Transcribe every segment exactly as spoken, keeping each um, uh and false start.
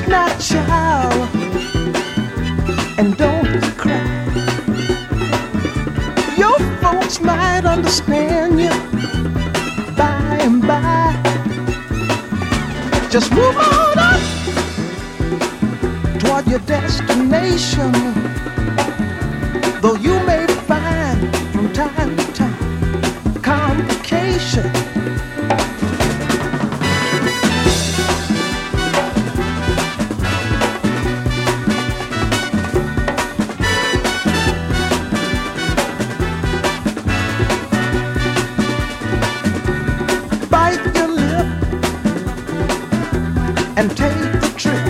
not, child, and don't cry. Your folks might understand you by and by. Just move on up toward your destination, though you may find from time to time complication. Bite your lip and take the trip,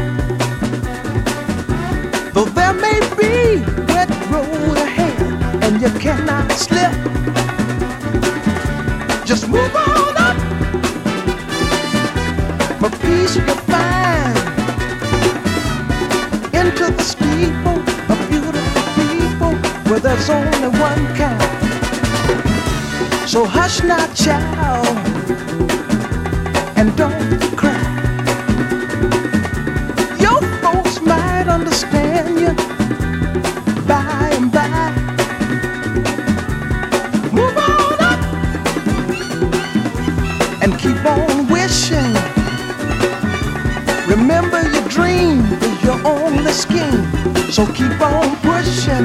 though there may be wet road ahead and you cannot slip. Just move on up for peace you'll find into the steeple of beautiful people where there's only one kind. So hush not, child, and don't cry. Your folks might understand you by and by. Move on up and keep on wishing. Remember, your dream is your only scheme, so keep on pushing.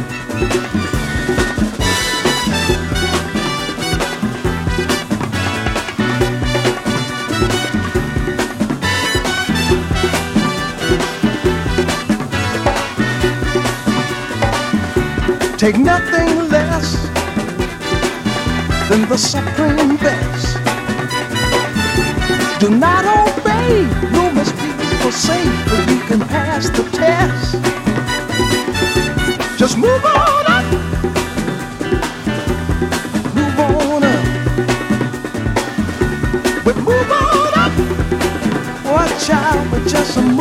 Take nothing less than the supreme best. Do not obey rumors people say, but you can pass the test. Just move on up, move on up. But move on up, watch out for just a